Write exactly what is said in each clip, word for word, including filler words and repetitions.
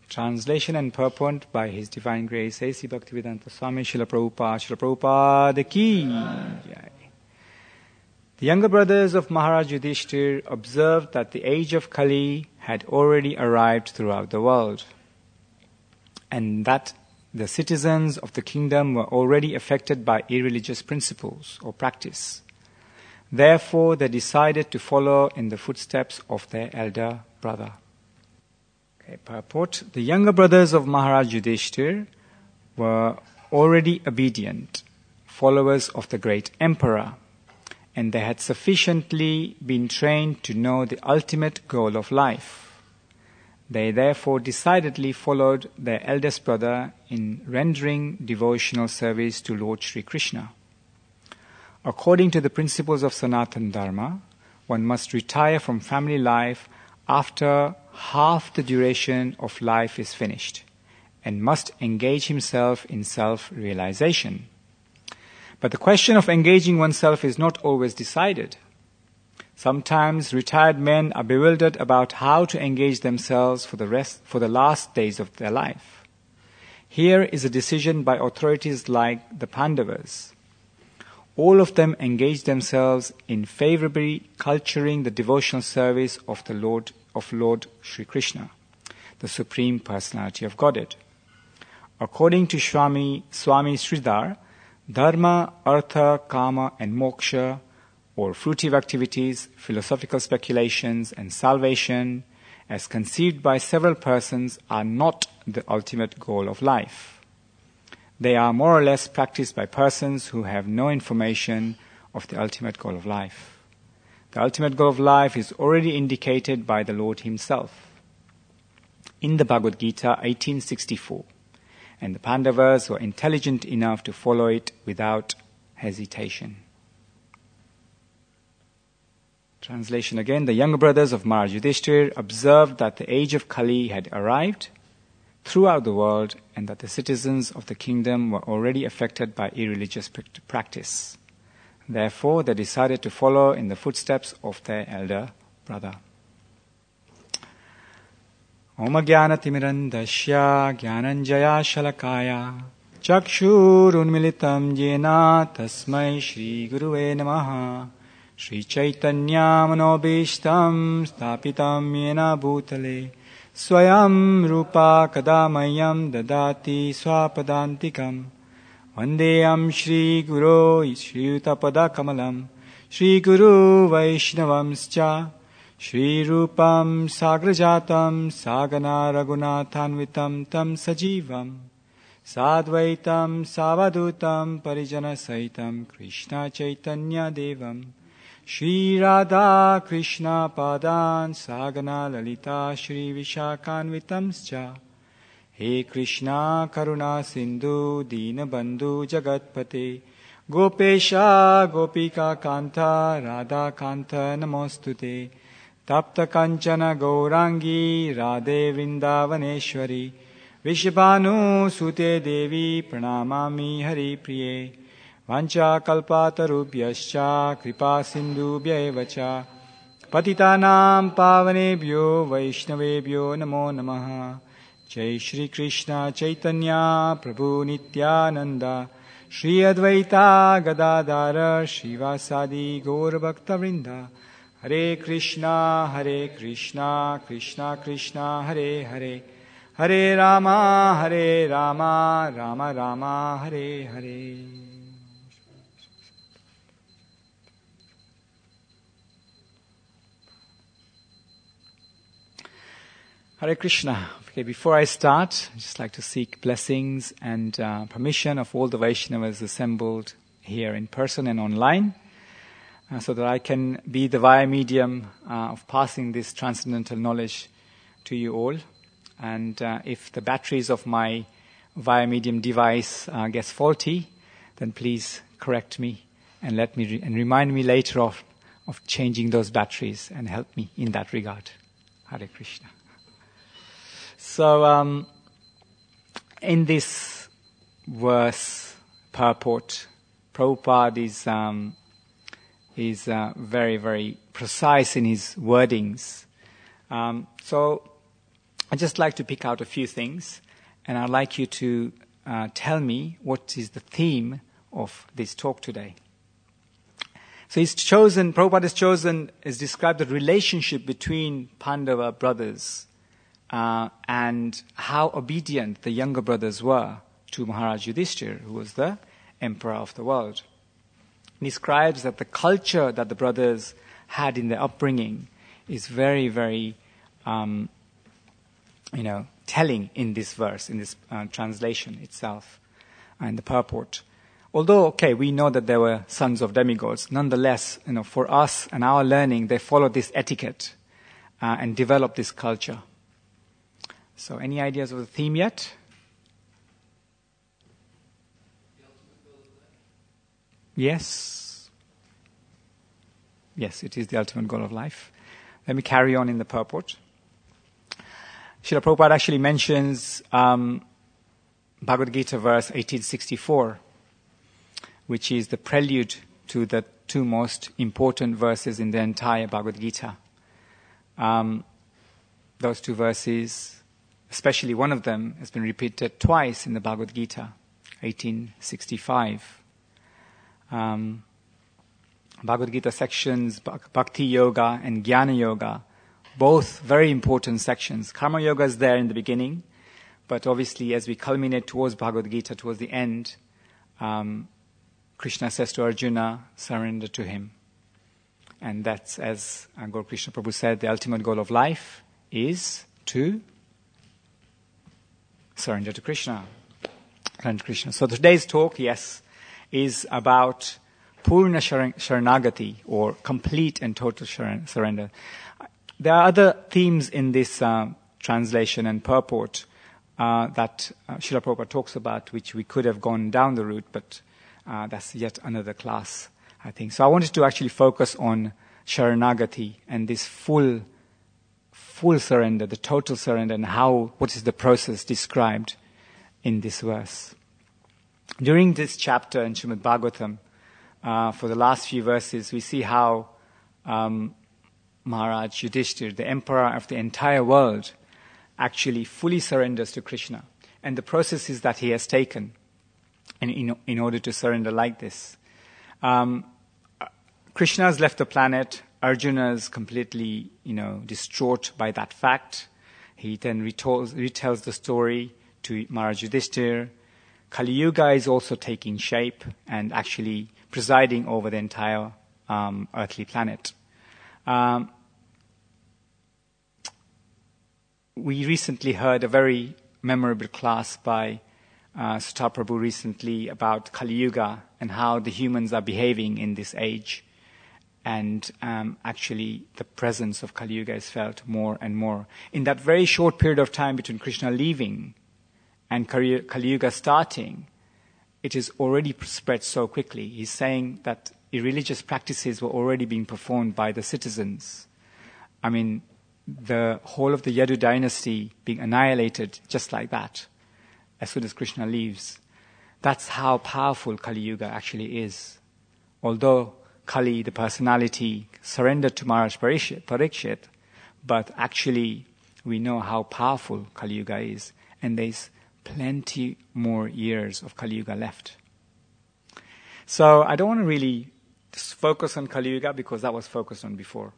Translation and purport by His Divine Grace A C Bhaktivedanta Swami Srila Prabhupada Srila Prabhupada Ki Jai. The younger brothers of Maharaj Yudhishthir observed that the age of Kali had already arrived throughout the world, and that the citizens of the kingdom were already affected by irreligious principles or practice. Therefore, they decided to follow in the footsteps of their elder brother. Okay, purport. The younger brothers of Maharaj Yudhishthir were already obedient followers of the great emperor, and they had sufficiently been trained to know the ultimate goal of life. They therefore decidedly followed their eldest brother in rendering devotional service to Lord Sri Krishna. According to the principles of Sanatana Dharma, one must retire from family life after half the duration of life is finished, and must engage himself in self-realization. But the question of engaging oneself is not always decided. Sometimes retired men are bewildered about how to engage themselves for the rest, for the last days of their life. Here is a decision by authorities like the Pandavas. All of them engaged themselves in favorably culturing the devotional service of the Lord of Lord Sri Krishna, the Supreme Personality of Godhead. According to Swami Swami Sridhar, Dharma, Artha, Kama and Moksha, or fruitive activities, philosophical speculations and salvation, as conceived by several persons, are not the ultimate goal of life. They are more or less practiced by persons who have no information of the ultimate goal of life. The ultimate goal of life is already indicated by the Lord Himself in the Bhagavad Gita eighteen sixty-four, and the Pandavas were intelligent enough to follow it without hesitation. Translation again. The younger brothers of Maharaj Yudhishthir observed that the age of Kali had arrived throughout the world, and that the citizens of the kingdom were already affected by irreligious practice. Therefore, they decided to follow in the footsteps of their elder brother. Om Jnana Timirandasya Jnananjaya Shalakaya Chakshur Unmilitam Jena Tasmai Shri Guruve Namaha Shri Chaitanya Manobishtam Stapitam Yena Bhutale Swayam Rupa Kadamayam Dadati Swapadantikam Vandeyam Shri Guru Shri Utapada Kamalam Shri Guru Vaishnavamscha Shri Rupam Sagrajatam Sagana Raghunathanvitam Tam Sajivam Sadvaitam Savadutam Parijana Saitam Krishna Chaitanya Devam Shri Radha Krishna Padan Sagana Lalita Shri Vishakhanvitamscha He Krishna Karuna Sindhu Dinabandhu Jagatpate Gopesha Gopika Kanta Radha Kanta Namostute Tapta Kanchana Gaurangi Radhe Vrindavaneshwari Vishabhanu Sute Devi Pranamami Hari Priye Vancha Kalpatarubhyascha Kripa Sindhubhya Evacha Patitanam Pavanebhyo Vaishnavebhyo Namo Namaha Jai Shri Krishna Chaitanya Prabhu Nityananda Shri Advaita Gadadhara Shivasadi Gaur Bhakta Vrinda Hare Krishna Hare Krishna Krishna Krishna Hare Hare Hare Rama Hare Rama Rama Rama Hare Hare. Hare Krishna. Okay, before I start, I'd just like to seek blessings and uh, permission of all the Vaishnavas assembled here in person and online, uh, so that I can be the via medium uh, of passing this transcendental knowledge to you all. And uh, if the batteries of my via medium device uh, gets faulty, then please correct me and let me re- and remind me later of of changing those batteries and help me in that regard. Hare Krishna. So, um, in this verse purport, Prabhupada is um, is uh, very, very precise in his wordings. Um, so, I'd just like to pick out a few things, and I'd like you to uh, tell me what is the theme of this talk today. So he's chosen, Prabhupada has chosen, is described the relationship between Pandava brothers uh, and how obedient the younger brothers were to Maharaj Yudhishthira, who was the emperor of the world. He describes that the culture that the brothers had in their upbringing is very, very, um, you know, telling in this verse, in this uh, translation itself, and the purport. Although, okay, we know that there were sons of demigods, nonetheless, you know, for us and our learning, they followed this etiquette uh, and developed this culture. So, any ideas of the theme yet? Yes. Yes, it is the ultimate goal of life. Let me carry on in the purport. Srila Prabhupada actually mentions um, Bhagavad Gita verse eighteen sixty-four, which is the prelude to the two most important verses in the entire Bhagavad Gita. Um, those two verses, especially one of them, has been repeated twice in the Bhagavad Gita, eighteen sixty-five. Um, Bhagavad Gita sections, Bhakti Yoga and Jnana Yoga, both very important sections. Karma Yoga is there in the beginning, but obviously as we culminate towards Bhagavad Gita, towards the end, um, Krishna says to Arjuna, surrender to him. And that's, as Gaur Krishna Prabhu said, the ultimate goal of life is to surrender to Krishna. Surrender to Krishna. So today's talk, yes, is about Purna Sharanagati, or complete and total surrender. There are other themes in this uh, translation and purport uh, that uh, Srila Prabhupada talks about, which we could have gone down the route, but uh, that's yet another class, I think. So I wanted to actually focus on Sharanagati and this full, full surrender, the total surrender, and how, what is the process described in this verse. During this chapter in Srimad Bhagavatam, uh, for the last few verses, we see how um, Maharaj Yudhishthira, the emperor of the entire world, actually fully surrenders to Krishna. And the processes that he has taken in, in, in order to surrender like this. Um, Krishna has left the planet. Arjuna is completely, you know, distraught by that fact. He then retells, retells the story to Maharaj Yudhishthira. Kali Yuga is also taking shape and actually presiding over the entire um, earthly planet. Um, we recently heard a very memorable class by uh, Sutta Prabhu recently about Kali Yuga and how the humans are behaving in this age. And um, actually the presence of Kali Yuga is felt more and more. In that very short period of time between Krishna leaving and Kali Yuga starting, it is already spread so quickly. He's saying that irreligious practices were already being performed by the citizens. I mean, the whole of the Yadu dynasty being annihilated just like that, as soon as Krishna leaves. That's how powerful Kali Yuga actually is. Although Kali, the personality, surrendered to Maharaj Parikshit, but actually we know how powerful Kali Yuga is, and there's plenty more years of Kali Yuga left. So I don't want to really just focus on Kali Yuga because that was focused on before.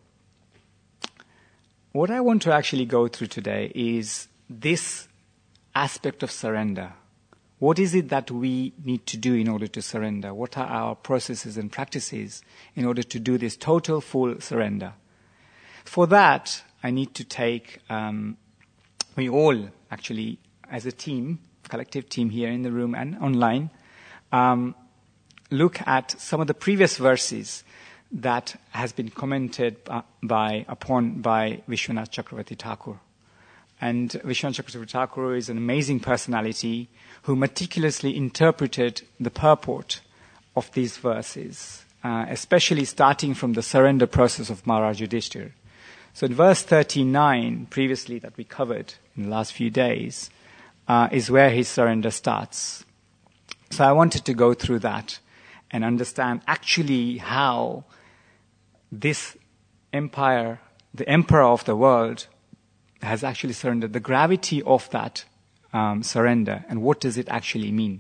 What I want to actually go through today is this aspect of surrender. What is it that we need to do in order to surrender? What are our processes and practices in order to do this total, full surrender? For that, I need to take, um, we all actually, as a team, collective team here in the room and online, um, look at some of the previous verses that has been commented by upon by Vishwanath Chakravarti Thakur. And Vishwanath Chakravarti Thakur is an amazing personality who meticulously interpreted the purport of these verses, uh, especially starting from the surrender process of Maharaj Yudhishthira. So in verse thirty-nine, previously that we covered in the last few days, uh, is where his surrender starts. So I wanted to go through that and understand actually how this empire, the emperor of the world, has actually surrendered, the gravity of that um, surrender, and what does it actually mean.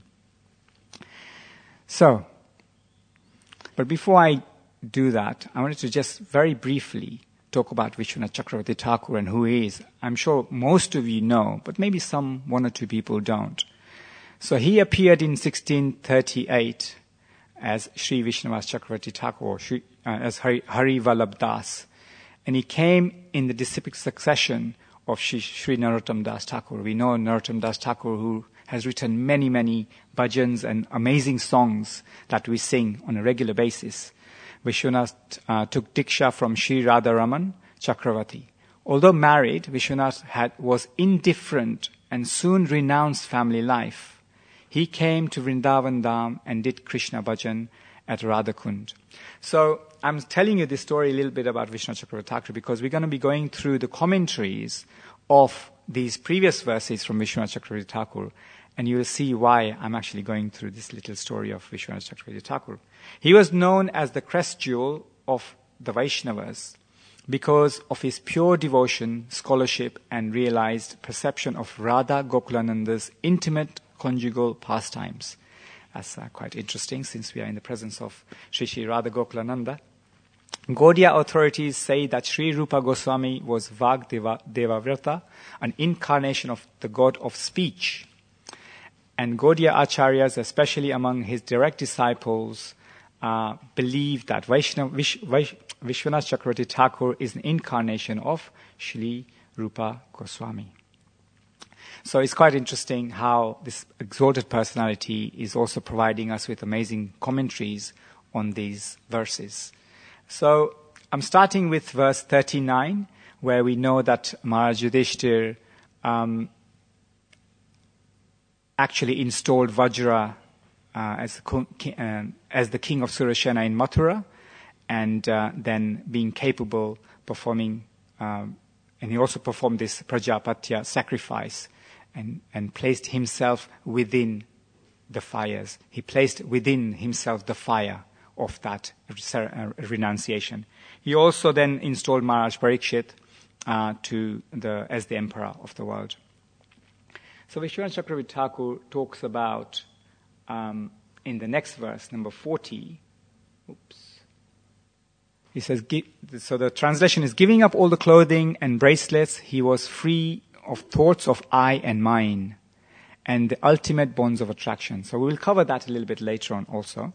So, but before I do that, I wanted to just very briefly talk about Vishwanath Chakravarti Thakur and who he is. I'm sure most of you know, but maybe some one or two people don't. So he appeared in sixteen thirty-eight as Sri Vishwanath Chakravarti Thakur, or Sri, uh, as Hari, Hari Vallabh Das. And he came in the disciplic succession of Sri, Sri Narottam Das Thakur. We know Narottam Das Thakur, who has written many, many bhajans and amazing songs that we sing on a regular basis. Vishwanath uh, took Diksha from Sri Radharaman Chakravarti. Although married, Vishwanath had, was indifferent and soon renounced family life. He came to Vrindavan Dham and did Krishna bhajan at Radhakund. So I'm telling you this story a little bit about Vishwanath Chakravarti Thakur because we're going to be going through the commentaries of these previous verses from Vishwanath Chakravarti Thakur, and you will see why I'm actually going through this little story of Vishwanath Chakravarti Thakur. He was known as the crest jewel of the Vaishnavas because of his pure devotion, scholarship, and realized perception of Radha Gokulananda's intimate conjugal pastimes. That's uh, quite interesting since we are in the presence of Sri Sri Radha Gokulananda. Gaudiya authorities say that Sri Rupa Goswami was Vag Deva, Devavrata, an incarnation of the god of speech. And Gaudiya acharyas, especially among his direct disciples, uh, believe that Vaishnav, Vish, Vish, Vishwanath Chakravarti Thakur is an incarnation of Sri Rupa Goswami. So it's quite interesting how this exalted personality is also providing us with amazing commentaries on these verses. So I'm starting with verse thirty-nine, where we know that Maharaj Yudhishthir um, actually installed Vajra uh, as, uh, as the king of Surasena in Mathura, and uh, then being capable performing, um, and he also performed this Prajapatya sacrifice. And, and placed himself within the fires. He placed within himself the fire of that renunciation. He also then installed Maharaj Parikshit uh, to the, as the emperor of the world. So Vishwanath Chakravarti Thakur talks about, um, in the next verse, number forty, oops. He says, so the translation is, giving up all the clothing and bracelets, he was free of thoughts of I and mine, and the ultimate bonds of attraction. So we will cover that a little bit later on also.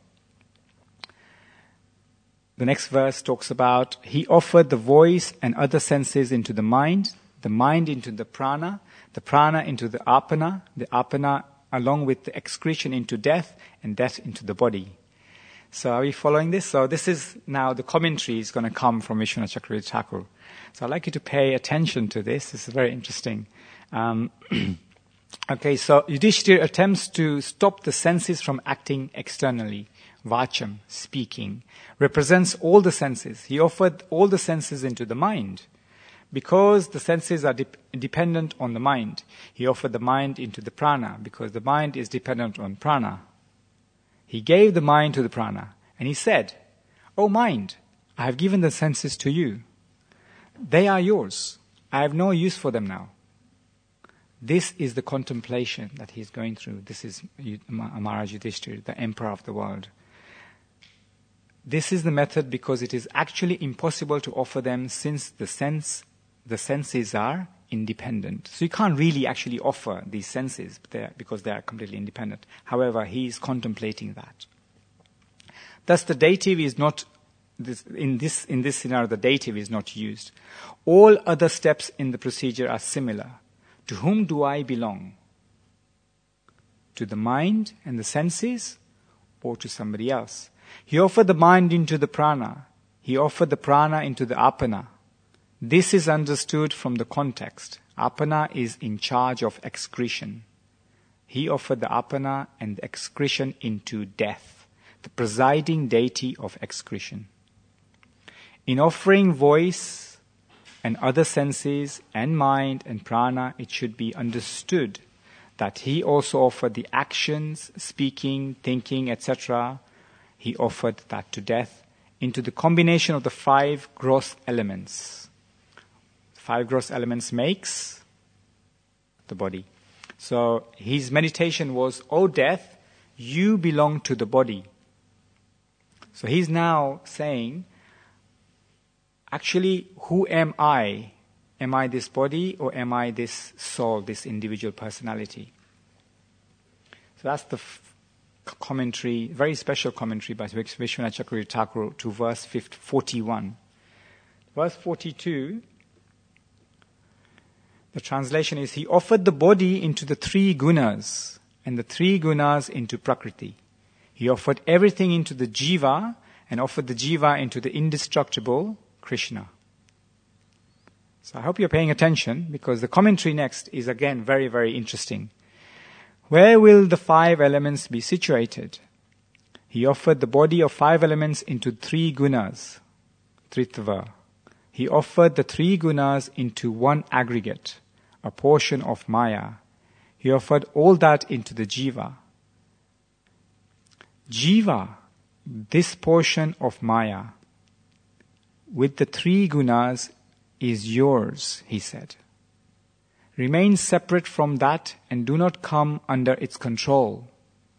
The next verse talks about, he offered the voice and other senses into the mind, the mind into the prana, the prana into the apana, the apana along with the excretion into death, and death into the body. So are we following this? So this is now the commentary is going to come from Vishwanath Chakravarti Thakur. So I'd like you to pay attention to this. This is very interesting. Um, okay, so Yudhishthir attempts to stop the senses from acting externally. Vacham, speaking, represents all the senses. He offered all the senses into the mind. Because the senses are de- dependent on the mind, he offered the mind into the prana, because the mind is dependent on prana. He gave the mind to the prana, and he said, "O mind, I have given the senses to you. They are yours. I have no use for them now." This is the contemplation that he is going through. This is Maharaj Yudhishthir, the emperor of the world. This is the method because it is actually impossible to offer them since the sense, the senses are independent. So you can't really actually offer these senses because they are completely independent. However, he is contemplating that. Thus, the dative is not This, in this in this scenario, the dative is not used. All other steps in the procedure are similar. To whom do I belong? To the mind and the senses, or to somebody else? He offered the mind into the prana. He offered the prana into the apana. This is understood from the context. Apana is in charge of excretion. He offered the apana and the excretion into death, the presiding deity of excretion. In offering voice and other senses and mind and prana, it should be understood that he also offered the actions, speaking, thinking, et cetera. He offered that to death into the combination of the five gross elements. five gross elements makes the body. So his meditation was, "O death, you belong to the body." So he's now saying, actually, who am I? Am I this body or am I this soul, this individual personality? So that's the f- commentary, very special commentary by Vishwanath Chakravarti Thakur to verse forty-one. Verse forty-two, the translation is, he offered the body into the three gunas and the three gunas into Prakriti. He offered everything into the jiva and offered the jiva into the indestructible Krishna. So I hope you're paying attention, because the commentary next is again very, very interesting. Where will the five elements be situated? He offered the body of five elements into three gunas, Tritva. He offered the three gunas into one aggregate, a portion of Maya. He offered all that into the jiva. Jiva, this portion of Maya, with the three gunas, is yours, he said. Remain separate from that and do not come under its control.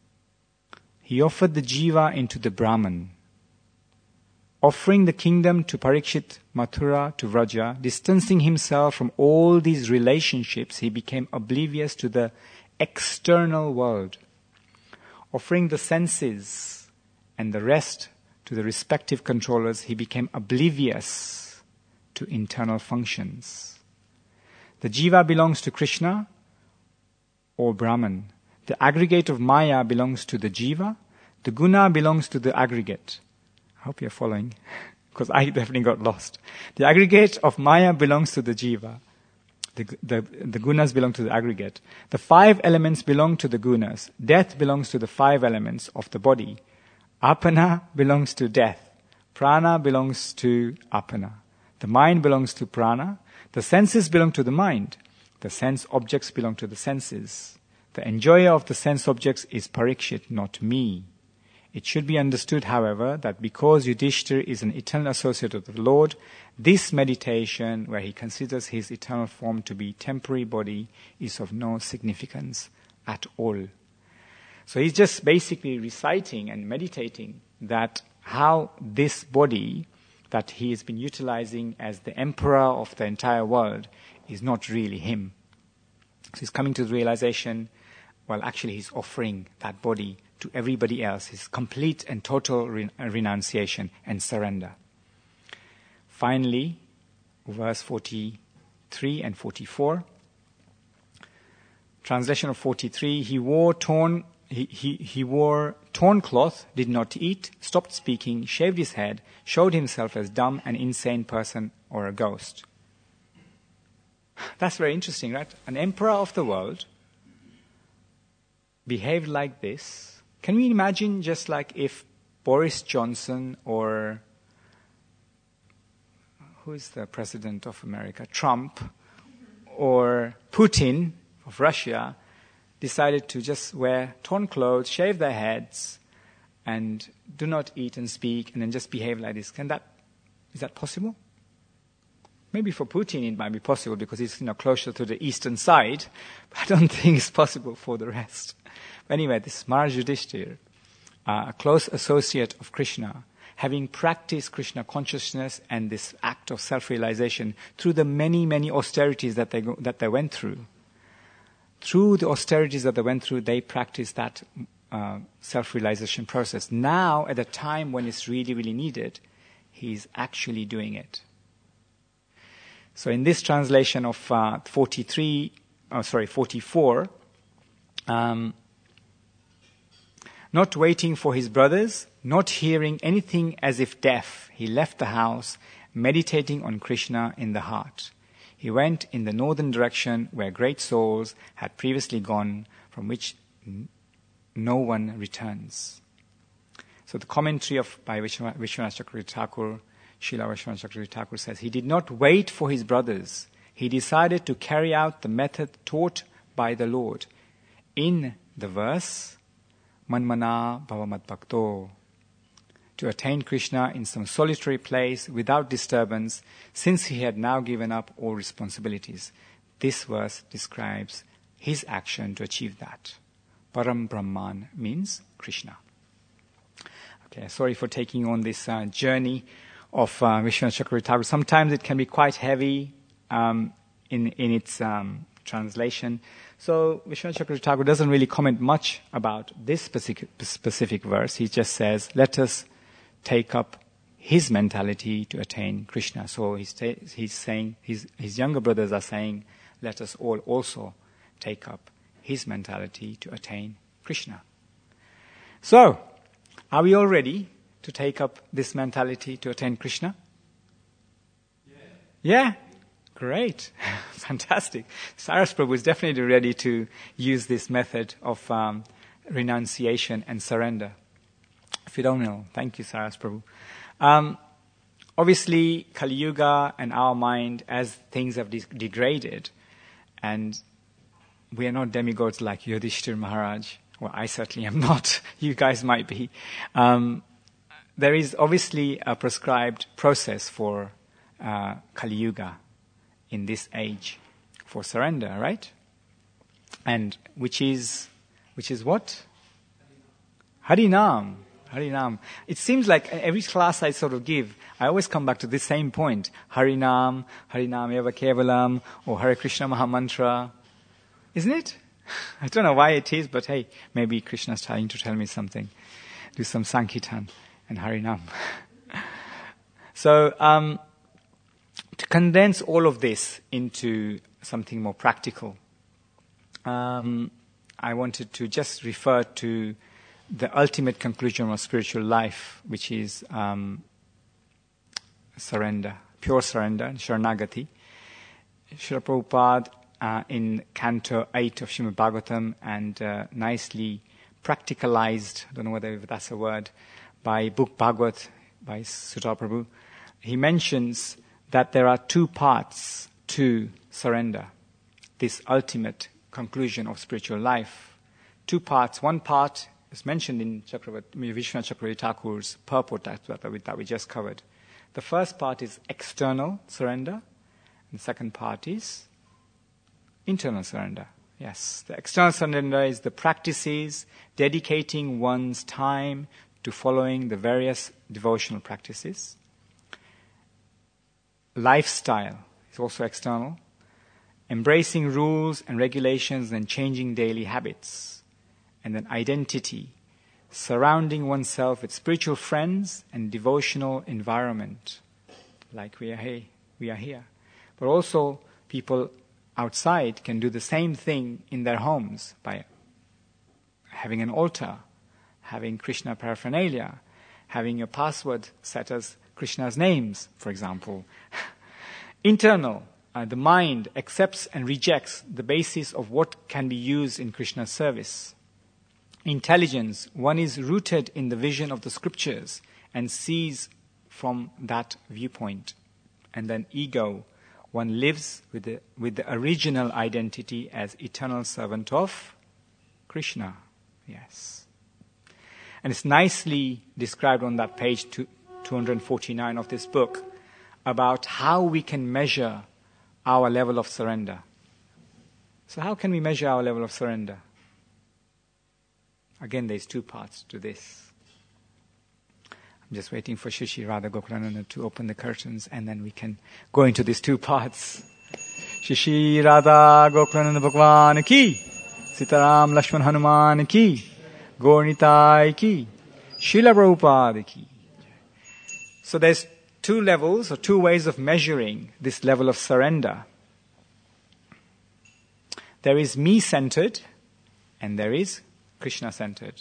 He offered the jiva into the Brahman. Offering the kingdom to Parikshit, Mathura, to Vraja, distancing himself from all these relationships, he became oblivious to the external world. Offering the senses and the rest to the respective controllers, he became oblivious to internal functions. The jiva belongs to Krishna or Brahman. The aggregate of Maya belongs to the jiva. The guna belongs to the aggregate. I hope you're following, because I definitely got lost. The aggregate of Maya belongs to the jiva. The, the, the gunas belong to the aggregate. The five elements belong to the gunas. Death belongs to the five elements of the body. Apana belongs to death. Prana belongs to apana. The mind belongs to prana. The senses belong to the mind. The sense objects belong to the senses. The enjoyer of the sense objects is Parikshit, not me. It should be understood, however, that because Yudhishthira is an eternal associate of the Lord, this meditation, where he considers his eternal form to be temporary body, is of no significance at all. So he's just basically reciting and meditating that how this body that he has been utilizing as the emperor of the entire world is not really him. So he's coming to the realization, well, actually he's offering that body to everybody else, his complete and total re- renunciation and surrender. Finally, verse forty-three and forty-four. Translation of forty-three, he wore torn he, he, he wore torn cloth, did not eat, stopped speaking, shaved his head, showed himself as dumb, an insane person, or a ghost. That's very interesting, right? An emperor of the world behaved like this. Can we imagine just like if Boris Johnson or who is the president of America, Trump, or Putin of Russia decided to just wear torn clothes, shave their heads, and do not eat and speak, and then just behave like this? Can that, is that possible? Maybe for Putin it might be possible because he's, you know, closer to the eastern side, but I don't think it's possible for the rest. But anyway, this Maharaj Yudhishthira, uh, a close associate of Krishna, having practiced Krishna consciousness and this act of self-realization through the many, many austerities that they go, that they went through. Through the austerities that they went through, they practiced that uh, self-realization process. Now, at a time when it's really, really needed, he's actually doing it. So in this translation of uh, forty-three, oh, sorry, forty-four, um, not waiting for his brothers, not hearing anything as if deaf, he left the house, meditating on Krishna in the heart. He went in the northern direction where great souls had previously gone, from which n- no one returns. So the commentary of by Vishwanath, Vishwanath Chakravarti Thakur, Srila Vishwanath Chakravarti Thakur says, he did not wait for his brothers. He decided to carry out the method taught by the Lord. In the verse, Manmana Bhava Mad Bhakto, to attain Krishna in some solitary place without disturbance, since he had now given up all responsibilities. This verse describes his action to achieve that. Param Brahman means Krishna. Okay, sorry for taking on this uh, journey of uh, Vishwanath Chakravarti Thakur. Sometimes it can be quite heavy um, in in its um, translation. So Vishwanath Chakravarti Thakur doesn't really comment much about this specific, specific verse. He just says, let us take up his mentality to attain Krishna. So he's, ta- he's saying, his, his younger brothers are saying, let us all also take up his mentality to attain Krishna. So, are we all ready to take up this mentality to attain Krishna? Yeah? Yeah? Great. Fantastic. Saras Prabhu is definitely ready to use this method of um, renunciation and surrender. Phenomenal. Thank you, Saras Prabhu. Um, obviously, Kali Yuga and our mind, as things have de- degraded, and we are not demigods like Yudhishthir Maharaj. Well, I certainly am not. You guys might be. Um, there is obviously a prescribed process for uh, Kali Yuga in this age for surrender, right? And which is which is what? Harinam. Harinam. It seems like every class I sort of give, I always come back to this same point. Harinam, Harinam Eva Kevalam, or Hare Krishna Mahamantra. Isn't it? I don't know why it is, but hey, maybe Krishna's trying to tell me something. Do some Sankirtan and Harinam. So, um, to condense all of this into something more practical, um, I wanted to just refer to the ultimate conclusion of spiritual life, which is um, surrender, pure surrender, Sharanagati. Srila Prabhupada uh, in Canto eight of Srimad Bhagavatam and uh, nicely practicalized, I don't know whether that's a word, by Book Bhagavat, by Sutta Prabhu, he mentions that there are two parts to surrender, this ultimate conclusion of spiritual life. Two parts. One part is mentioned in Chakravarti, Vishwanath Chakravarti Thakur's purport that, that, we, that we just covered. The first part is external surrender, and the second part is internal surrender. Yes, the external surrender is the practices, dedicating one's time to following the various devotional practices. Lifestyle is also external. Embracing rules and regulations and changing daily habits. And then identity, surrounding oneself with spiritual friends and devotional environment, like we are here. We are here. But also people outside can do the same thing in their homes by having an altar, having Krishna paraphernalia, having your password set as Krishna's names, for example. Internal, uh, the mind accepts and rejects the basis of what can be used in Krishna's service. Intelligence, one is rooted in the vision of the scriptures and sees from that viewpoint. And then ego, one lives with the, with the original identity as eternal servant of Krishna. Yes. And it's nicely described on that page two hundred forty-nine of this book about how we can measure our level of surrender. So how can we measure our level of surrender? Again, there's two parts to this. I'm just waiting for Shishi Radha Gokulananda to open the curtains and then we can go into these two parts. Shishi Radha Gokulananda Bhagwan ki, Sitaram Lakshman Hanuman ki, Gaur-Nitai ki, Srila Prabhupada ki. So there's two levels or two ways of measuring this level of surrender. There is me-centered and there is Krishna-centered.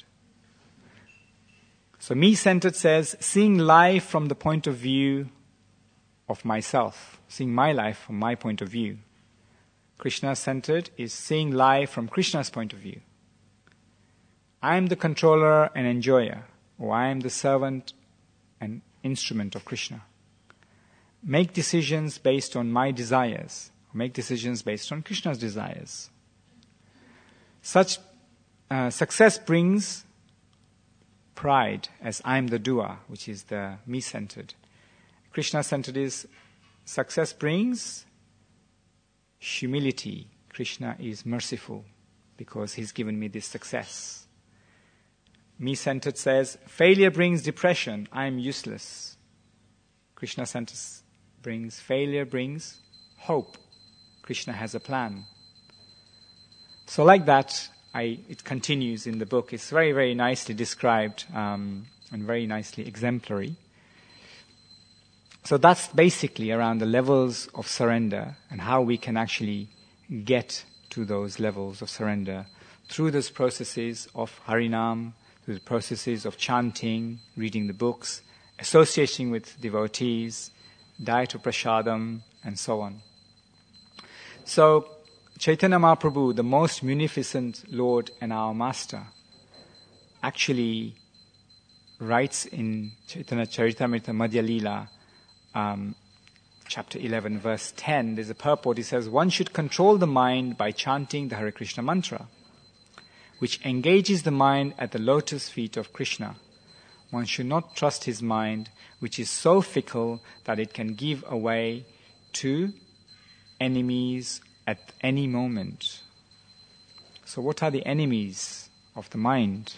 So me-centered says, seeing life from the point of view of myself, seeing my life from my point of view. Krishna-centered is seeing life from Krishna's point of view. I am the controller and enjoyer, or I am the servant and instrument of Krishna. Make decisions based on my desires, or make decisions based on Krishna's desires. Such uh, success brings pride as I'm the doer, which is the me-centered. Krishna-centered is success brings humility. Krishna is merciful because he's given me this success. Me-centered says failure brings depression. I'm useless. Krishna-centered brings failure brings hope. Krishna has a plan. So like that, I, it continues in the book. It's very, very nicely described um, and very nicely exemplary. So that's basically around the levels of surrender and how we can actually get to those levels of surrender through those processes of Harinam, through the processes of chanting, reading the books, associating with devotees, diet of prasadam, and so on. So Chaitanya Mahaprabhu, the most munificent Lord and our Master, actually writes in Chaitanya Charitamrita Madhya Leela, um, chapter eleven, verse ten, there's a purport. He says, one should control the mind by chanting the Hare Krishna mantra, which engages the mind at the lotus feet of Krishna. One should not trust his mind, which is so fickle that it can give away to enemies at any moment. So what are the enemies of the mind?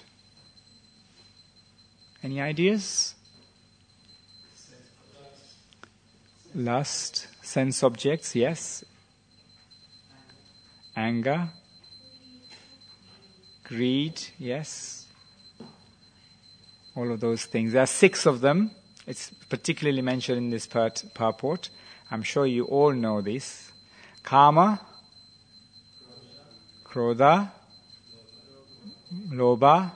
Any ideas? Lust, sense objects, yes. Anger, greed, yes. All of those things. There are six of them. It's particularly mentioned in this purport. I'm sure you all know this. Kama, Krodha, Lobha.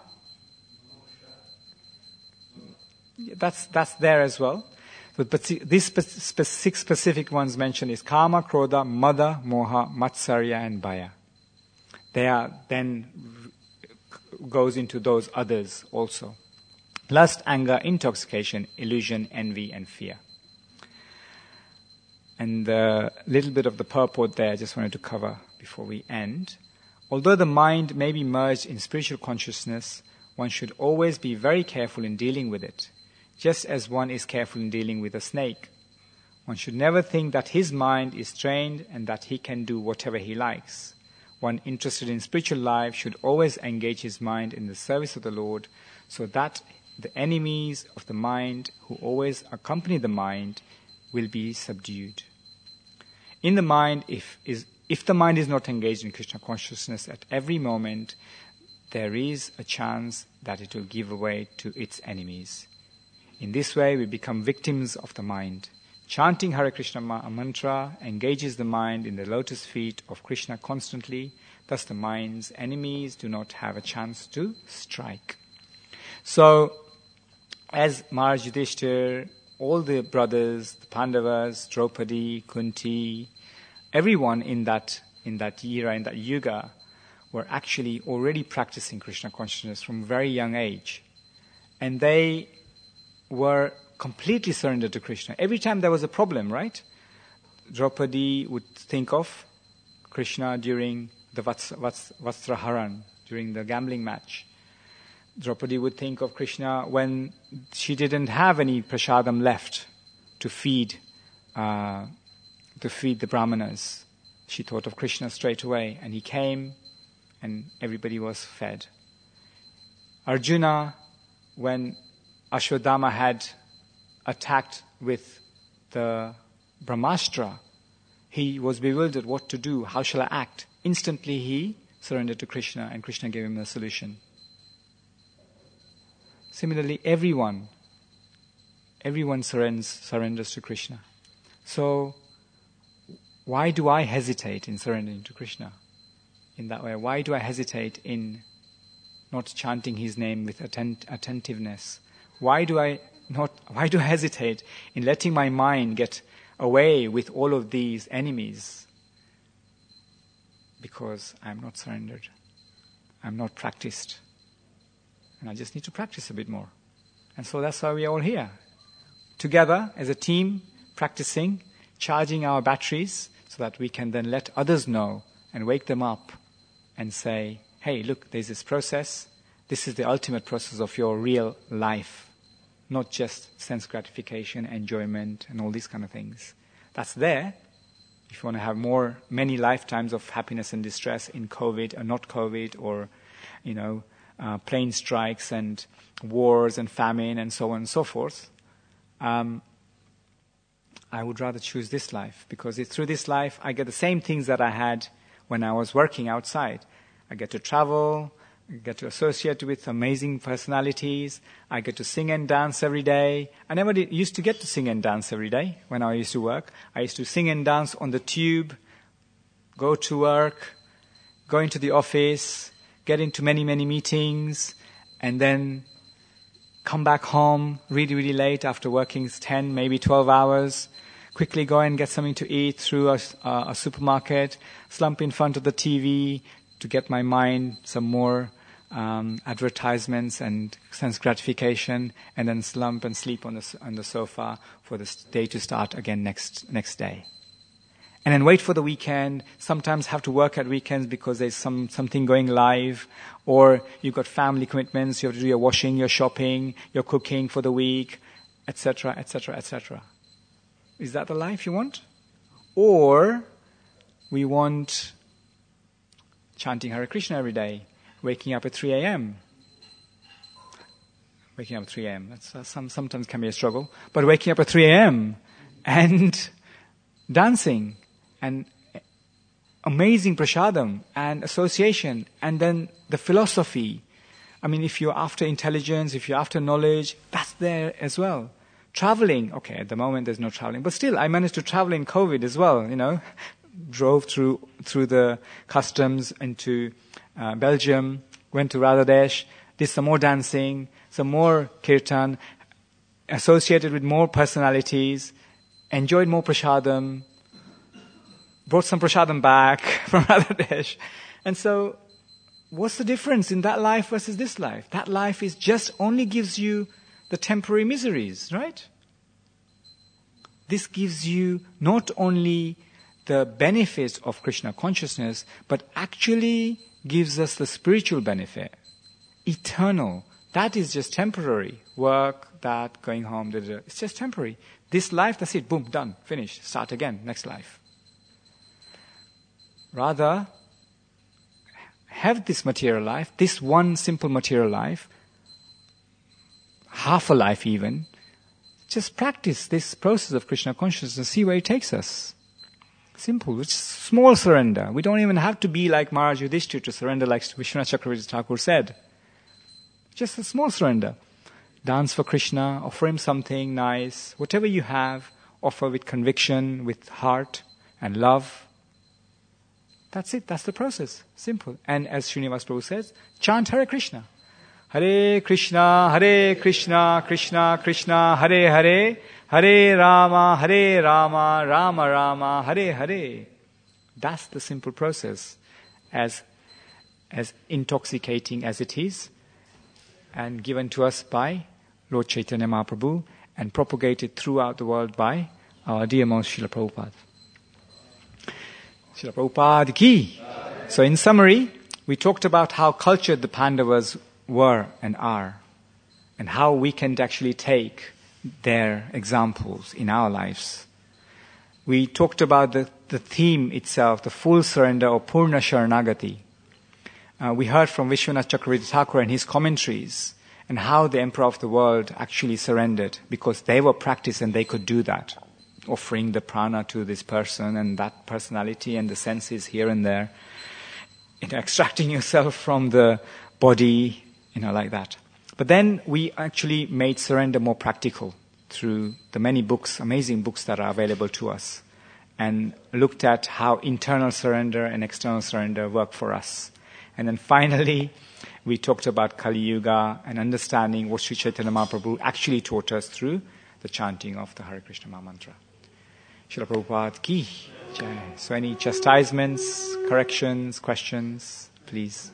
That's that's there as well. But, but these spe- six specific ones mentioned is Kama, Krodha, Mada, Moha, Matsarya, and Bhaya. They are then goes into those others also. Lust, anger, intoxication, illusion, envy, and fear. And a little bit of the purport there I just wanted to cover before we end. Although the mind may be merged in spiritual consciousness, one should always be very careful in dealing with it, just as one is careful in dealing with a snake. One should never think that his mind is trained and that he can do whatever he likes. One interested in spiritual life should always engage his mind in the service of the Lord, so that the enemies of the mind who always accompany the mind will be subdued. In the mind, if is if the mind is not engaged in Krishna consciousness at every moment, there is a chance that it will give way to its enemies. In this way, we become victims of the mind. Chanting Hare Krishna mantra engages the mind in the lotus feet of Krishna constantly. Thus, the mind's enemies do not have a chance to strike. So, as Maharaj Yudhishthira, all the brothers, the Pandavas, Draupadi, Kunti, everyone in that in that era, in that yuga, were actually already practicing Krishna consciousness from a very young age. And they were completely surrendered to Krishna. Every time there was a problem, right? Draupadi would think of Krishna during the Vats, Vats, Vastraharan, during the gambling match. Draupadi would think of Krishna when she didn't have any prasadam left to feed uh, to feed the brahmanas. She thought of Krishna straight away, and he came and everybody was fed. Arjuna, when Ashwadama had attacked with the Brahmastra, he was bewildered what to do, how shall I act? Instantly he surrendered to Krishna and Krishna gave him the solution. Similarly, everyone, everyone surrenders, surrenders to Krishna. So, why do I hesitate in surrendering to Krishna in that way? Why do I hesitate in not chanting His name with attent- attentiveness? Why do I not? Why do I hesitate in letting my mind get away with all of these enemies? Because I'm not surrendered. I'm not practiced. And I just need to practice a bit more. And so that's why we are all here. Together, as a team, practicing, charging our batteries, so that we can then let others know and wake them up and say, hey, look, there's this process. This This is the ultimate process of your real life, not just sense gratification, enjoyment, and all these kind of things. That's there. If you want to have more, many lifetimes of happiness and distress in COVID or not COVID, or, you know, uh, plane strikes and wars and famine and so on and so forth, um, I would rather choose this life, because it's through this life I get the same things that I had when I was working outside. I get to travel, I get to associate with amazing personalities, I get to sing and dance every day. I never did, used to get to sing and dance every day when I used to work. I used to sing and dance on the tube, go to work, go into the office, get into many, many meetings, and then come back home really, really late after working ten, maybe twelve hours, quickly go and get something to eat through a, uh, a supermarket, slump in front of the T V to get my mind some more um, advertisements and sense gratification, and then slump and sleep on the on the sofa for the day to start again next next day. And then wait for the weekend, sometimes have to work at weekends because there's some something going live, or you've got family commitments, you have to do your washing, your shopping, your cooking for the week, et cetera, et cetera, et cetera. Is that the life you want? Or we want chanting Hare Krishna every day, waking up at three a.m. Waking up at three a.m. That's uh, some sometimes can be a struggle, but waking up at three a.m. and dancing and amazing prasadam and association, and then the philosophy. I mean, if you're after intelligence, if you're after knowledge, that's there as well. Traveling, okay, at the moment there's no traveling, but still I managed to travel in COVID as well, you know. Drove through through the customs into uh, Belgium, went to Radhadesh, did some more dancing, some more kirtan, associated with more personalities, enjoyed more prasadam, brought some prasadam back from Radhadesh. And so, what's the difference in that life versus this life? That life is just only gives you the temporary miseries, right? This gives you not only the benefits of Krishna consciousness, but actually gives us the spiritual benefit, eternal. That is just temporary. Work, that, going home, da, da, da. It's just temporary. This life, that's it, boom, done, finished, start again, next life. Rather, have this material life, this one simple material life, half a life even, just practice this process of Krishna consciousness and see where it takes us. Simple, it's small surrender. We don't even have to be like Maharaj Yudhishthira to surrender like Vishwanath Chakravarti Thakur said. Just a small surrender. Dance for Krishna, offer him something nice. Whatever you have, offer with conviction, with heart and love. That's it, that's the process. Simple. And as Srinivas Prabhu says, chant Hare Krishna. Hare Krishna, Hare Krishna, Krishna Krishna, Hare Hare, Hare Rama, Hare Rama, Rama Rama, Hare Hare. That's the simple process, as as intoxicating as it is, and given to us by Lord Chaitanya Mahaprabhu, and propagated throughout the world by our dear most Srila Prabhupada. Srila Prabhupada ki. So in summary, we talked about how cultured the Pandavas were and are, and how we can actually take their examples in our lives. We talked about the, the theme itself, the full surrender or Purna Sharanagati. Uh, we heard from Vishwanath Chakravarti Thakur and his commentaries, and how the Emperor of the world actually surrendered, because they were practiced and they could do that, offering the prana to this person and that personality and the senses here and there, you know, extracting yourself from the body, you know, like that. But then we actually made surrender more practical through the many books, amazing books that are available to us, and looked at how internal surrender and external surrender work for us. And then finally, we talked about Kali Yuga and understanding what Sri Chaitanya Mahaprabhu actually taught us through the chanting of the Hare Krishna Maha Mantra. Srila Prabhupada ki jai. So any chastisements, corrections, questions, please.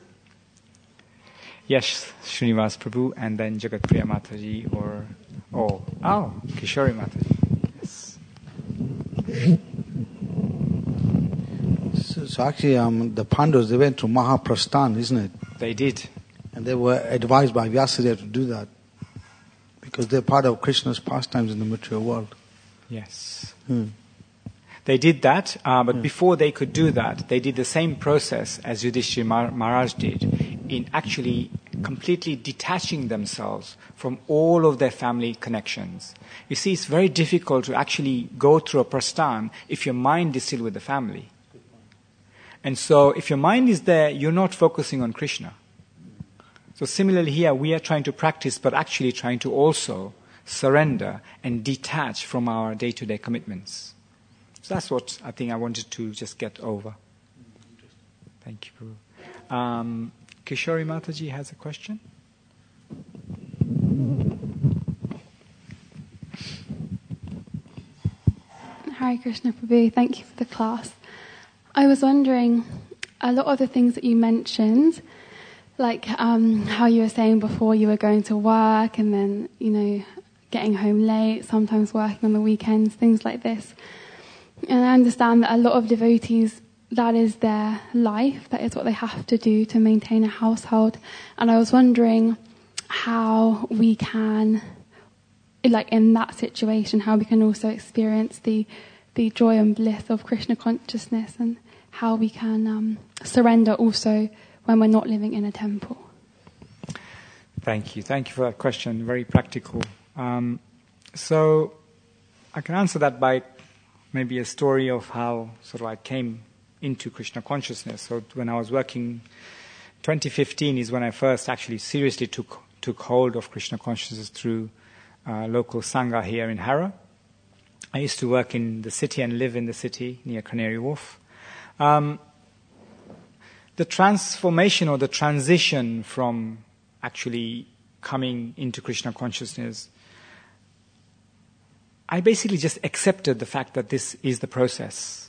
Yes, Srinivas Prabhu, and then Jagat Priya Mataji, or, oh, oh, Kishori Mataji. Yes. So, so actually, um, the Pandavas, they went to Mahaprasthan, isn't it? They did. And they were advised by Vyasadeva to do that because they're part of Krishna's pastimes in the material world. Yes. Hmm. They did that, uh, but Yeah. before they could do that, they did the same process as Yudhishthira Mar- Maharaj did in actually completely detaching themselves from all of their family connections. You see, it's very difficult to actually go through a prasthan if your mind is still with the family. And so if your mind is there, you're not focusing on Krishna. So similarly here, we are trying to practice, but actually trying to also surrender and detach from our day-to-day commitments. So that's what I think I wanted to just get over. Thank you, Prabhu. Um, Kishori Mataji has a question. Hare Krishna Prabhu, thank you for the class. I was wondering, a lot of the things that you mentioned, like um, how you were saying before you were going to work and then, you know, getting home late, sometimes working on the weekends, things like this. And I understand that a lot of devotees, that is their life, that is what they have to do to maintain a household. And I was wondering how we can, like in that situation, how we can also experience the the joy and bliss of Krishna consciousness, and how we can um, surrender also when we're not living in a temple. Thank you. Thank you for that question. Very practical. Um, so I can answer that by maybe a story of how sort of I came into Krishna consciousness. So when I was working, twenty fifteen is when I first actually seriously took took hold of Krishna consciousness through uh, local Sangha here in Harrow. I used to work in the city and live in the city near Canary Wharf. Um, the transformation or the transition from actually coming into Krishna consciousness, I basically just accepted the fact that this is the process.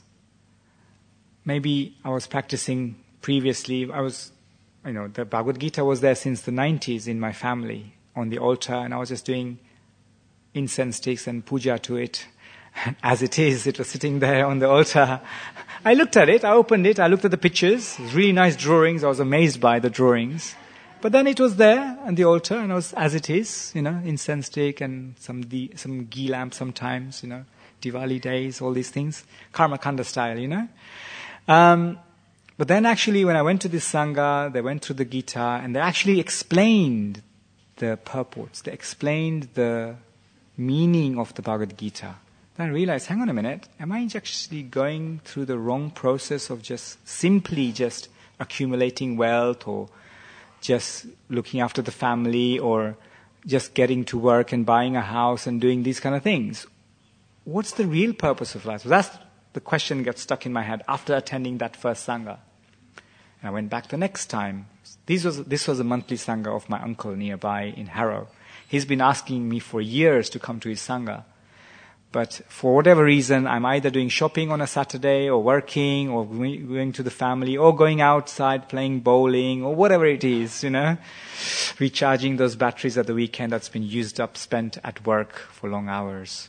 Maybe I was practicing previously, I was, you know, the Bhagavad Gita was there since the nineties in my family on the altar, and I was just doing incense sticks and puja to it. As it is, it was sitting there on the altar. I looked at it, I opened it, I looked at the pictures, it was really nice drawings, I was amazed by the drawings. But then it was there on the altar, and I was, as it is, you know, incense stick and some di- some ghee lamp sometimes, you know, Diwali days, all these things, Karma Kanda style, you know. Um, but then actually when I went to this Sangha, they went through the Gita, and they actually explained the purports, they explained the meaning of the Bhagavad Gita. Then I realized, hang on a minute, am I actually going through the wrong process of just simply just accumulating wealth, or just looking after the family, or just getting to work and buying a house and doing these kind of things? What's the real purpose of life? So that's the question that got stuck in my head after attending that first Sangha. And I went back the next time. This was, this was a monthly Sangha of my uncle nearby in Harrow. He's been asking me for years to come to his Sangha. But for whatever reason, I'm either doing shopping on a Saturday, or working, or going to the family, or going outside playing bowling, or whatever it is, you know, recharging those batteries at the weekend that's been used up, spent at work for long hours.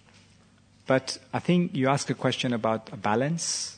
But I think you asked a question about a balance.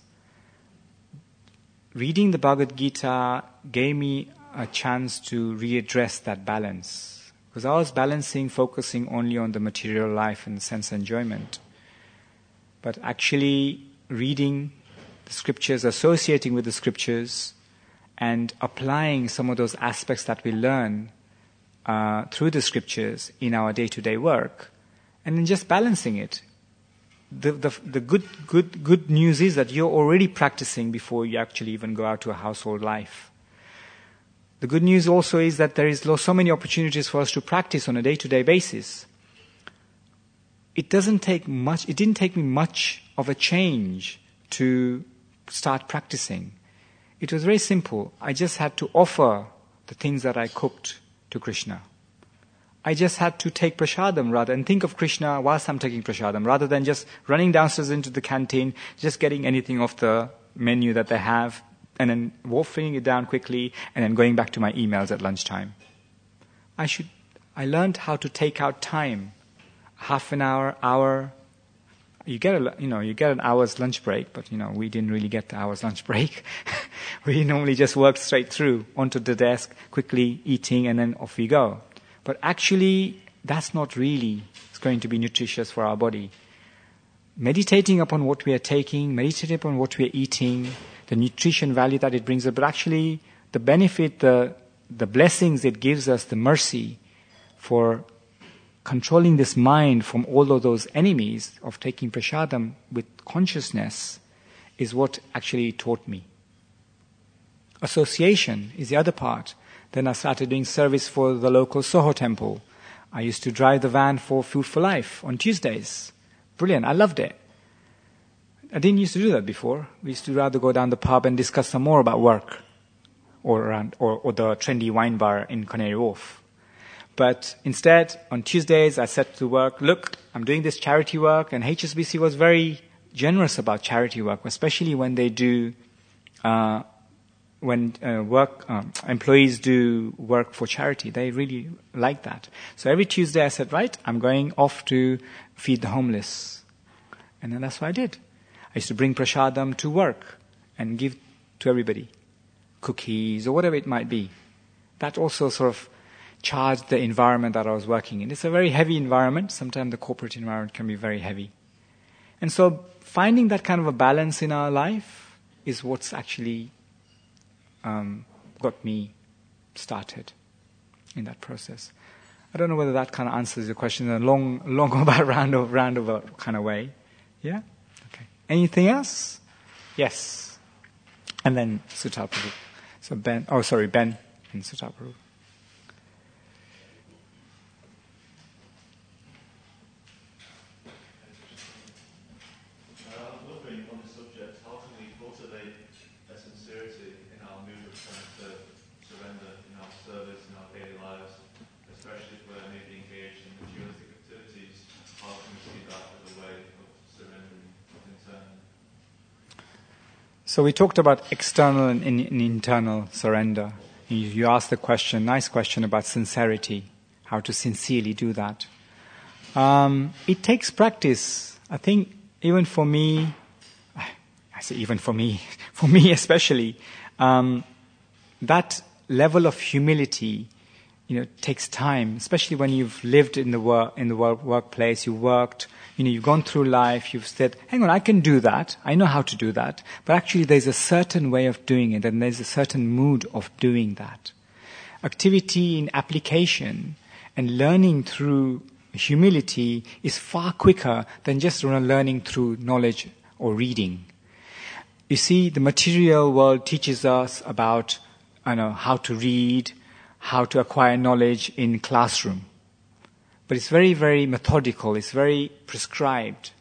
Reading the Bhagavad Gita gave me a chance to readdress that balance. Because I was balancing, focusing only on the material life and sense enjoyment. But actually reading the scriptures, associating with the scriptures, and applying some of those aspects that we learn uh, through the scriptures in our day-to-day work, and then just balancing it. The, the, the good, good, good news is that you're already practicing before you actually even go out to a household life. The good news also is that there is so many opportunities for us to practice on a day-to-day basis. It doesn't take much, it didn't take me much of a change to start practicing. It was very simple. I just had to offer the things that I cooked to Krishna. I just had to take prasadam rather, and think of Krishna whilst I'm taking prasadam, rather than just running downstairs into the canteen, just getting anything off the menu that they have, and then wolfing it down quickly, and then going back to my emails at lunchtime. I should, I learned how to take out time, half an hour, hour, you get a, you know, you get an hour's lunch break, but you know, we didn't really get the hour's lunch break. We normally just worked straight through onto the desk, quickly eating, and then off we go. But actually, that's not really going to be nutritious for our body. Meditating upon what we are taking, meditating upon what we are eating, the nutrition value that it brings us, but actually the benefit, the the blessings it gives us, the mercy for controlling this mind from all of those enemies of taking prasadam with consciousness is what actually taught me. Association is the other part. Then I started doing service for the local Soho temple. I used to drive the van for Food for Life on Tuesdays. Brilliant, I loved it. I didn't used to do that before. We used to rather go down the pub and discuss some more about work or around, or, or the trendy wine bar in Canary Wharf. But instead, on Tuesdays, I said to work, look, I'm doing this charity work, and H S B C was very generous about charity work, especially when they do, uh, when uh, work um, employees do work for charity. They really like that. So every Tuesday I said, right, I'm going off to feed the homeless. And then that's what I did. I used to bring prasadam to work and give to everybody, cookies or whatever it might be. That also sort of charged the environment that I was working in. It's a very heavy environment. Sometimes the corporate environment can be very heavy. And so finding that kind of a balance in our life is what's actually um, got me started in that process. I don't know whether that kind of answers your question in a long, long about roundabout, roundabout kind of way. Yeah? Okay. Anything else? Yes. And then Sutal Prabhu. So Ben, oh sorry, Ben and Sutal Prabhu. So we talked about external and, and, and internal surrender. You, you asked the question, nice question about sincerity, how to sincerely do that. Um, it takes practice. I think even for me, I say even for me, for me especially, um, that level of humility, you know, takes time, especially when you've lived in the work in the work, workplace, you worked. You know, you've gone through life, you've said, hang on, I can do that. I know how to do that. But actually there's a certain way of doing it, and there's a certain mood of doing that. Activity in application and learning through humility is far quicker than just learning through knowledge or reading. You see, the material world teaches us about, I know, how to read, how to acquire knowledge in classroom. But it's very, very methodical. It's very prescribed.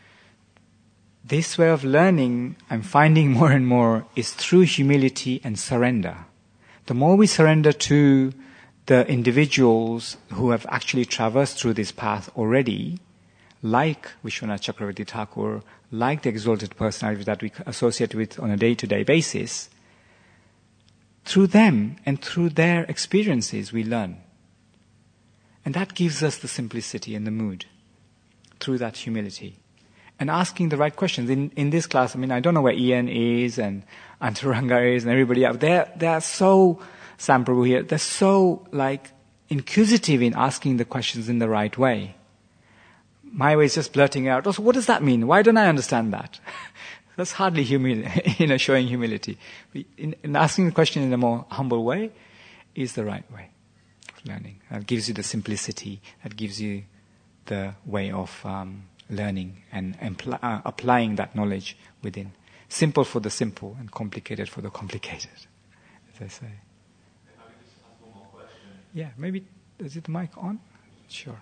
This way of learning, I'm finding more and more, is through humility and surrender. The more we surrender to the individuals who have actually traversed through this path already, like Vishwanath Chakravarti Thakur, like the exalted personality that we associate with on a day-to-day basis, through them and through their experiences we learn. And that gives us the simplicity and the mood through that humility. And asking the right questions. In in this class, I mean, I don't know where Ian is and Antaranga is and everybody else. They're, they're so, Sam Prabhu here, they're so like inquisitive in asking the questions in the right way. My way is just blurting out, oh, so what does that mean? Why don't I understand that? That's hardly humil- you know, showing humility. In, in asking the question in a more humble way is the right way. Learning. That gives you the simplicity, that gives you the way of um, learning and impl- uh, applying that knowledge within. Simple for the simple and complicated for the complicated, as I say. If I could just ask one more question. Yeah, maybe, is it the mic on? Sure.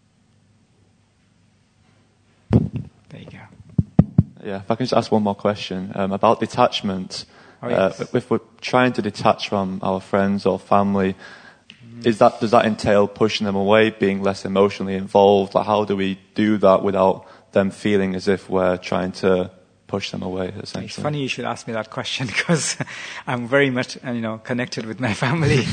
There you go. Yeah, if I can just ask one more question um, about detachment. Oh, yes. uh, if we're trying to detach from our friends or family, Is that, does that entail pushing them away, being less emotionally involved? Like, how do we do that without them feeling as if we're trying to push them away, essentially? It's funny you should ask me that question because I'm very much, you know, connected with my family.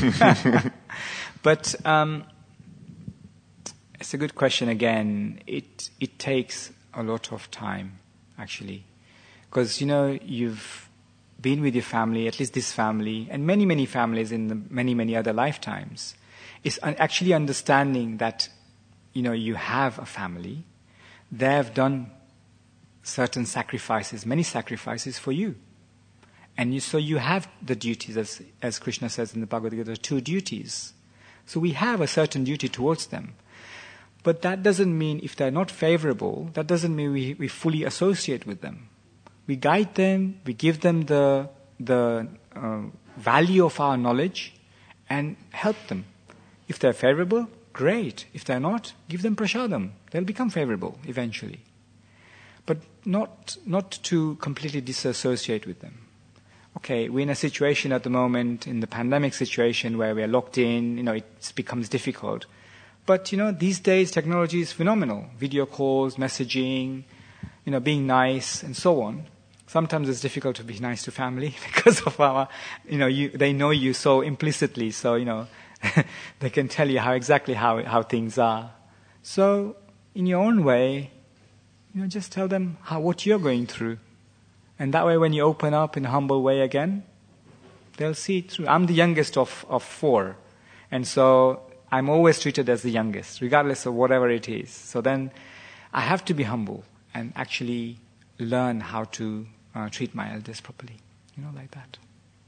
But um, it's a good question again. It it takes a lot of time, actually. Because, you know, you've been with your family, at least this family, and many, many families in the many, many other lifetimes. It's actually understanding that, you know, you have a family. They've done certain sacrifices, many sacrifices for you. And you, so you have the duties, as, as Krishna says in the Bhagavad Gita, two duties. So we have a certain duty towards them. But that doesn't mean, if they're not favorable, that doesn't mean we, we fully associate with them. We guide them, we give them the, the uh, value of our knowledge and help them. If they're favorable, great. If they're not, give them prasadam. They'll become favorable eventually. But not, not to completely disassociate with them. Okay, we're in a situation at the moment, in the pandemic situation, where we're locked in, you know, it becomes difficult. But, you know, these days technology is phenomenal. Video calls, messaging, you know, being nice, and so on. Sometimes it's difficult to be nice to family because of our, you know, you, they know you so implicitly, so, you know, they can tell you how exactly how, how things are. So, in your own way, you know, just tell them how, what you're going through. And that way, when you open up in a humble way again, they'll see it through. I'm the youngest of, of four. And so I'm always treated as the youngest, regardless of whatever it is. So then I have to be humble and actually learn how to uh, treat my elders properly. You know, like that.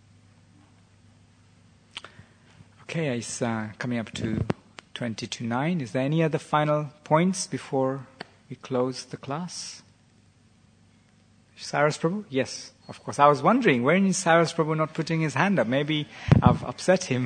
Okay, it's uh, coming up to twenty to nine. Is there any other final points before we close the class? Saras Prabhu? Yes, of course. I was wondering, where is Saras Prabhu not putting his hand up? Maybe I've upset him.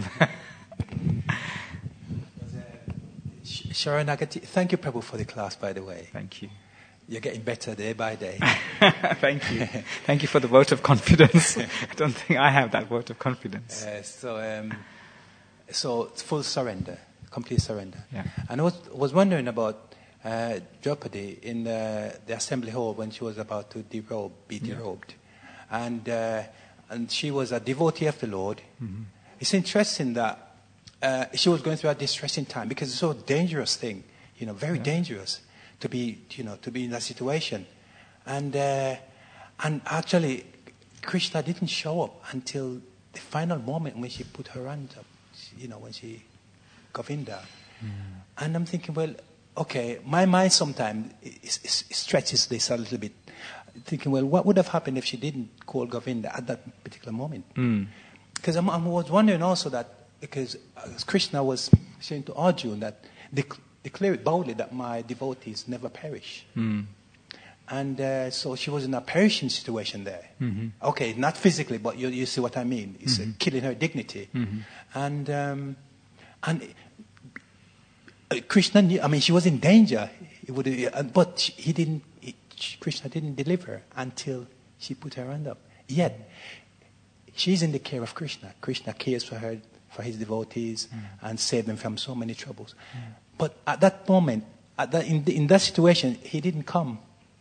Sharanagati, thank you, Prabhu, for the class, by the way. Thank you. You're getting better day by day. Thank you. Thank you for the vote of confidence. I don't think I have that vote of confidence. Uh, so, um, so it's full surrender, complete surrender. Yeah. And I was, was wondering about uh, Draupadi in the, the assembly hall when she was about to derobe, be derobed. Yeah. And, uh, and she was a devotee of the Lord. Mm-hmm. It's interesting that uh, she was going through a distressing time because it's a so dangerous thing, you know, very yeah. dangerous. To be, you know, to be in that situation, and uh, and actually, Krishna didn't show up until the final moment when she put her hand up, you know, when she Govinda, mm. and I'm thinking, well, okay, my mind sometimes stretches this a little bit, thinking, well, what would have happened if she didn't call Govinda at that particular moment? Because mm. I was wondering also that because Krishna was saying to Arjuna that the declare it boldly that my devotees never perish. Mm. And uh, so she was in a perishing situation there. Mm-hmm. Okay, not physically, but you, you see what I mean. It's mm-hmm. uh, killing her dignity. Mm-hmm. And um, and uh, Krishna knew, I mean, she was in danger. It would, uh, but he didn't. He, Krishna didn't deliver until she put her hand up. Yet she's in the care of Krishna. Krishna cares for her, for his devotees, mm. and saved them from so many troubles. Mm. But at that moment, at that, in, the, in that situation, he didn't come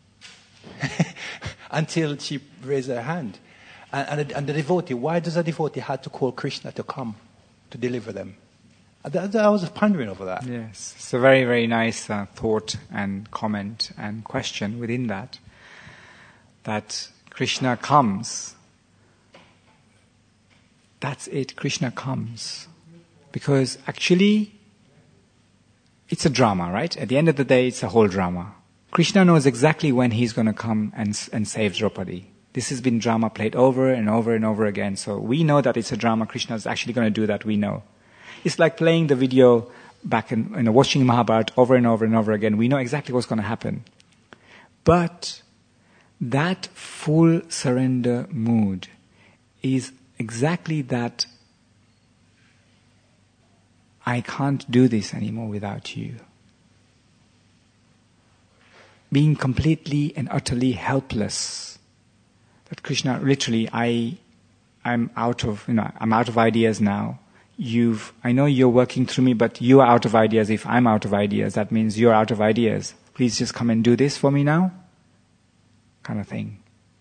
until she raised her hand. And, and, and the devotee, why does a devotee have to call Krishna to come to deliver them? I, I was pondering over that. Yes, it's a very, very nice uh, thought and comment and question within that. That Krishna comes. That's it, Krishna comes. Because actually, it's a drama, right? At the end of the day, it's a whole drama. Krishna knows exactly when he's going to come and and save Draupadi. This has been drama played over and over and over again. So we know that it's a drama. Krishna is actually going to do that, we know. It's like playing the video back in, you know, watching Mahabharata over and over and over again. We know exactly what's going to happen. But that full surrender mood is exactly that I can't do this anymore without you. Being completely and utterly helpless. That Krishna, literally, I, I'm out of, you know, I'm out of ideas now. You've, I know you're working through me, but you are out of ideas. If I'm out of ideas, that means you're out of ideas. Please just come and do this for me now. Kind of thing.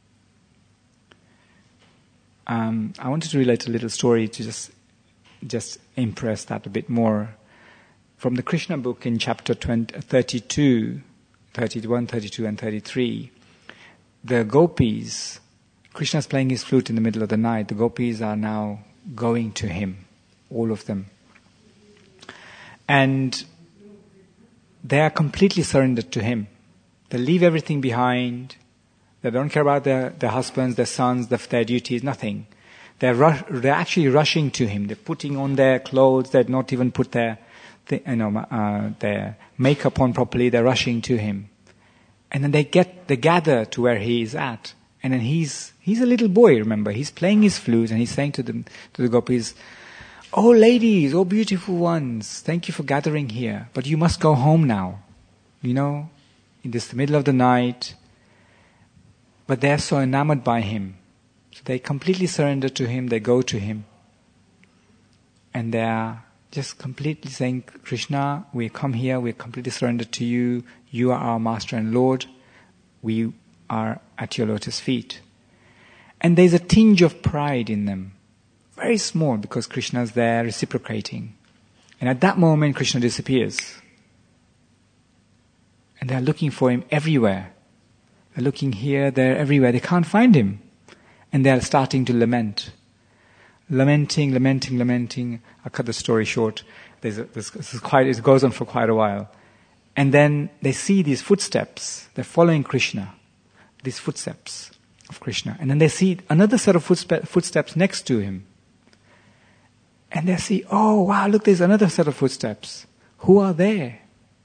Um, I wanted to relate a little story to just just impress that a bit more. From the Krishna book in chapter thirty-two, thirty-one, thirty-two and thirty-three, the gopis, Krishna's playing his flute in the middle of the night, the gopis are now going to him, all of them. And they are completely surrendered to him. They leave everything behind. They don't care about their, their husbands, their sons, their, their duties, nothing. They're, rush, they're actually rushing to him. They're putting on their clothes. They've not even put their, the, you know, uh, their makeup on properly. They're rushing to him. And then they get, they gather to where he is at. And then he's, he's a little boy, remember. He's playing his flute and he's saying to them, to the gopis, "Oh ladies, oh beautiful ones, thank you for gathering here. But you must go home now. You know, in this middle of the night." But they're so enamored by him. So they completely surrender to him, they go to him. And they're just completely saying, "Krishna, we come here, we're completely surrendered to you. You are our Master and Lord. We are at your lotus feet." And there's a tinge of pride in them. Very small, because Krishna's there reciprocating. And at that moment, Krishna disappears. And they're looking for him everywhere. They're looking here, there, everywhere. They can't find him. And they're starting to lament. Lamenting, lamenting, lamenting. I'll cut the story short. There's a, this, this is quite, it goes on for quite a while. And then they see these footsteps. They're following Krishna. These footsteps of Krishna. And then they see another set of footste- footsteps next to him. And they see, "Oh wow, look, there's another set of footsteps. Who are there?"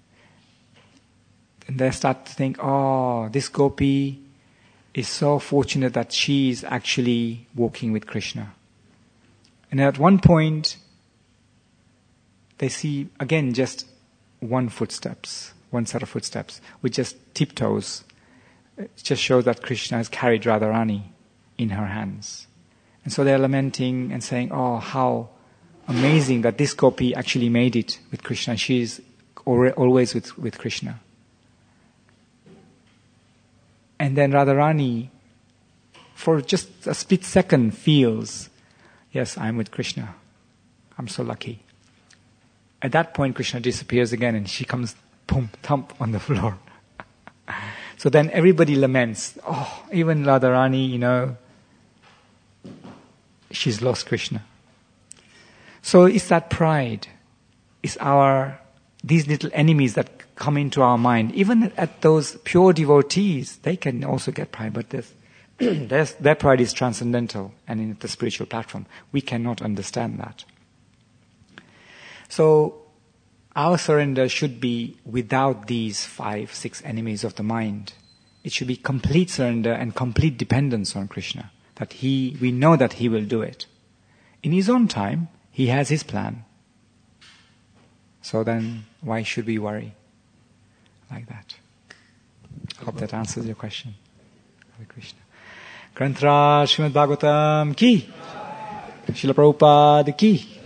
And they start to think, "Oh, this gopi is so fortunate that she is actually walking with Krishna." And at one point, they see again just one footsteps, one set of footsteps, with just tiptoes. It just shows that Krishna has carried Radharani in her hands. And so they're lamenting and saying, "Oh, how amazing that this gopi actually made it with Krishna. She's always with, with Krishna." And then Radharani, for just a split second, feels, "Yes, I'm with Krishna. I'm so lucky." At that point, Krishna disappears again and she comes, boom, thump on the floor. So then everybody laments. Oh, even Radharani, you know, she's lost Krishna. So it's that pride. It's our, these little enemies that come into our mind. Even at those pure devotees, they can also get pride, but there's, their pride is transcendental and in the spiritual platform. We cannot understand that. So our surrender should be without these five, six enemies of the mind. It should be complete surrender and complete dependence on Krishna. That he, we know that he will do it. In his own time, he has his plan. So then, why should we worry like that? I hope that answers your question. Hare Krishna. Granth Raj Srimad Bhagavatam ki. Srila Prabhupada ki.